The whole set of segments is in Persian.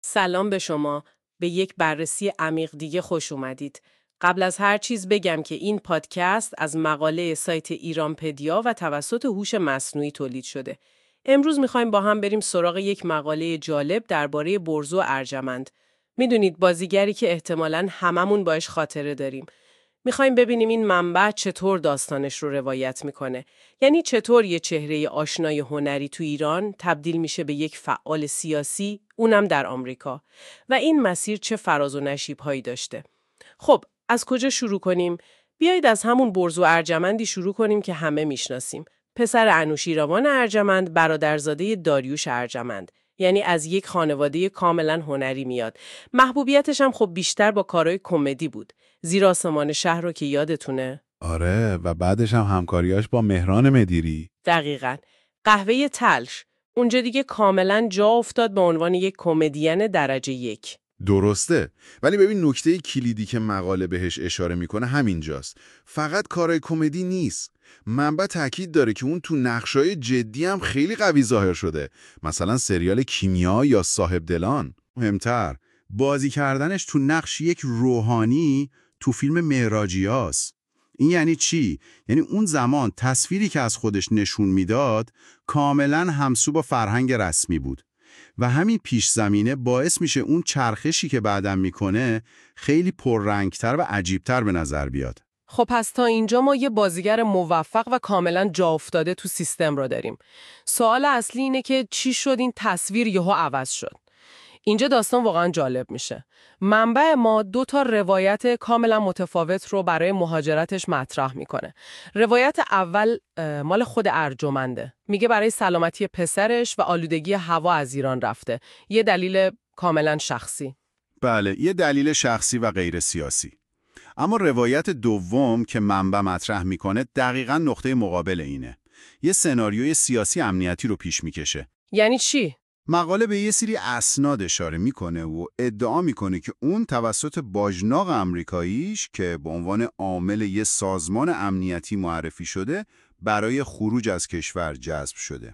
سلام به شما. به یک بررسی عمیق دیگه خوش اومدید. قبل از هر چیز بگم که این پادکست از مقاله سایت ایرانپدیا و توسط هوش مصنوعی تولید شده. امروز میخوایم با هم بریم سراغ یک مقاله جالب درباره برز و ارجمند. میدونید بازیگری که احتمالاً هممون باش خاطره داریم. میخوایم ببینیم این منبع چطور داستانش رو روایت میکنه. یعنی چطور یه چهره آشنای هنری تو ایران تبدیل میشه به یک فعال سیاسی، اونم در آمریکا. و این مسیر چه فراز و نشیب‌هایی داشته. خب، از کجا شروع کنیم؟ بیایید از همون برز و ارجمندی شروع کنیم که همه میشناسیم. پسر انوشیروان ارجمند، برادرزاده داریوش ارجمند. یعنی از یک خانواده کاملا هنری میاد. محبوبیتش هم خب بیشتر با کارهای کمدی بود. زیر آسمان شهر رو که یادتونه؟ آره، و بعدش هم همکاریاش با مهران مدیری. دقیقاً. قهوه تلش. اونجا دیگه کاملا جا افتاد به عنوان یک کمدین درجه یک. درسته، ولی ببین نکته کلیدی که مقاله بهش اشاره میکنه همینجاست. فقط کارهای کمدی نیست. منبع تاکید داره که اون تو نقشای جدی هم خیلی قوی ظاهر شده. مثلا سریال کیمیا یا صاحب دلان. مهمتر، بازی کردنش تو نقش یک روحانی تو فیلم معراجیاست. این یعنی چی؟ یعنی اون زمان تصویری که از خودش نشون میداد کاملا همسو با فرهنگ رسمی بود. و همین پیش زمینه باعث میشه اون چرخشی که بعدم میکنه خیلی پررنگتر و عجیبتر به نظر بیاد. خب پس تا اینجا ما یه بازیگر موفق و کاملا جا افتاده تو سیستم رو داریم. سوال اصلی اینه که چی شد این تصویر یهو عوض شد؟ اینجا داستان واقعا جالب میشه. منبع ما 2 روایت کاملا متفاوت رو برای مهاجرتش مطرح میکنه. روایت اول مال خود ارجمنده. میگه برای سلامتی پسرش و آلودگی هوا از ایران رفته. یه دلیل کاملا شخصی. بله، یه دلیل شخصی و غیر سیاسی. اما روایت دوم که منبع مطرح میکنه دقیقاً نقطه مقابل اینه. یه سناریوی سیاسی امنیتی رو پیش میکشه. یعنی چی؟ مقاله به یه سری اسناد اشاره میکنه و ادعا میکنه که اون توسط باجناق آمریکاییش که به عنوان عامل یه سازمان امنیتی معرفی شده برای خروج از کشور جذب شده.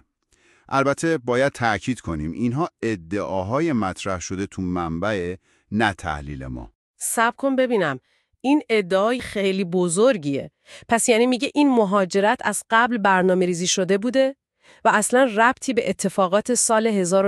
البته باید تأکید کنیم اینها ادعاهای مطرح شده تو منبع، نه تحلیل ما. صبر کن ببینم. این ادعای خیلی بزرگیه. پس یعنی میگه این مهاجرت از قبل برنامه‌ریزی شده بوده و اصلا ربطی به اتفاقات سال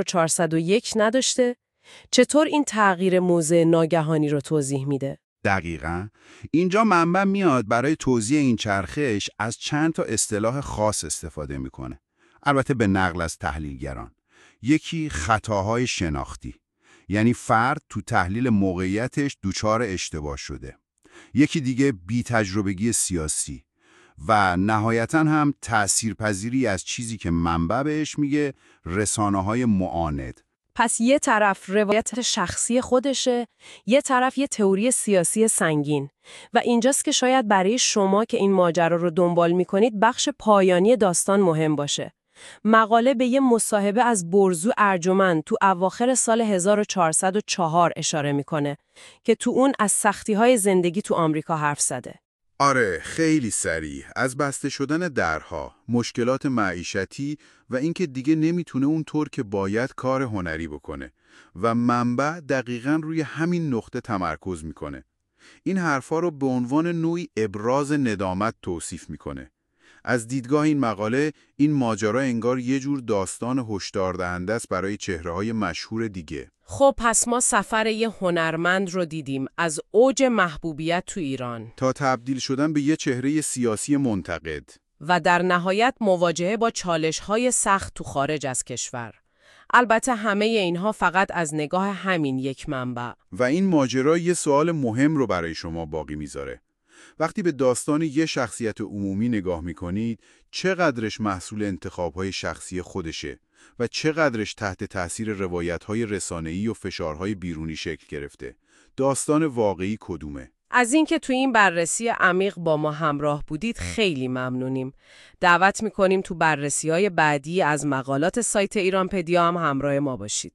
1401 نداشته؟ چطور این تغییر موضع ناگهانی رو توضیح میده؟ دقیقاً. اینجا منبع میاد برای توضیح این چرخش از چند تا اصطلاح خاص استفاده میکنه. البته به نقل از تحلیلگران. یکی خطاهای شناختی. یعنی فرد تو تحلیل موقعیتش دچار اشتباه شده. یکی دیگه بی‌تجربگی سیاسی. و نهایتاً هم تأثیرپذیری از چیزی که منبع بهش میگه رسانه‌های معاند. پس یه طرف روایت شخصی خودشه، یه طرف یه تئوری سیاسی سنگین. و اینجاست که شاید برای شما که این ماجرا رو دنبال میکنید بخش پایانی داستان مهم باشه. مقاله به یه مصاحبه از برزو ارجمند تو اواخر سال 1404 اشاره میکنه که تو اون از سختی‌های زندگی تو آمریکا حرف زده. آره، خیلی سریع. از بسته شدن درها، مشکلات معیشتی و اینکه دیگه نمیتونه اونطور که باید کار هنری بکنه و منبع دقیقاً روی همین نقطه تمرکز میکنه. این حرفا رو به عنوان نوعی ابراز ندامت توصیف میکنه. از دیدگاه این مقاله، این ماجرا انگار یه جور داستان هشدار دهنده است برای چهره‌های مشهور دیگه. خب پس ما سفر یه هنرمند رو دیدیم از اوج محبوبیت تو ایران تا تبدیل شدن به یه چهره سیاسی منتقد و در نهایت مواجهه با چالش‌های سخت تو خارج از کشور. البته همه اینها فقط از نگاه همین یک منبع. و این ماجرا یه سوال مهم رو برای شما باقی میذاره. وقتی به داستان یه شخصیت عمومی نگاه میکنید، چقدرش محصول انتخاب‌های شخصی خودشه و چقدرش تحت تأثیر روایت‌های رسانه‌ای و فشارهای بیرونی شکل گرفته؟ داستان واقعی کدومه؟ از اینکه تو این بررسی عمیق با ما همراه بودید خیلی ممنونیم. دعوت میکنیم تو بررسی‌های بعدی از مقالات سایت ایرانپدیا هم همراه ما باشید.